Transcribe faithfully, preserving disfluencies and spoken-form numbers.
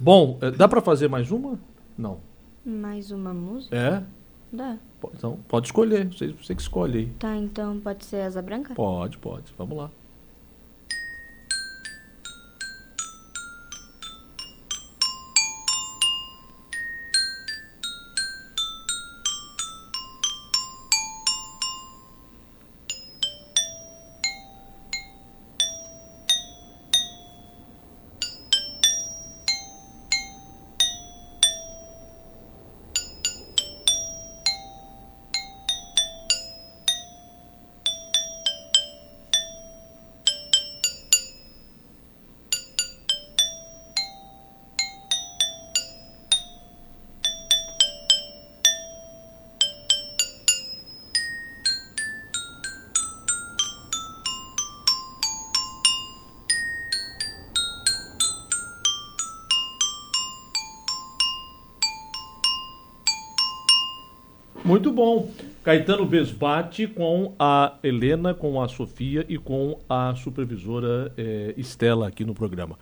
Bom, dá para fazer mais uma? Não. Mais uma música? É? Dá. Então, pode escolher. Você, você que escolhe aí. Tá, então pode ser Asa Branca? Pode, pode. Vamos lá. Muito bom. Caetano Besbate com a Helena, com a Sofia e com a supervisora eh, Estela aqui no programa.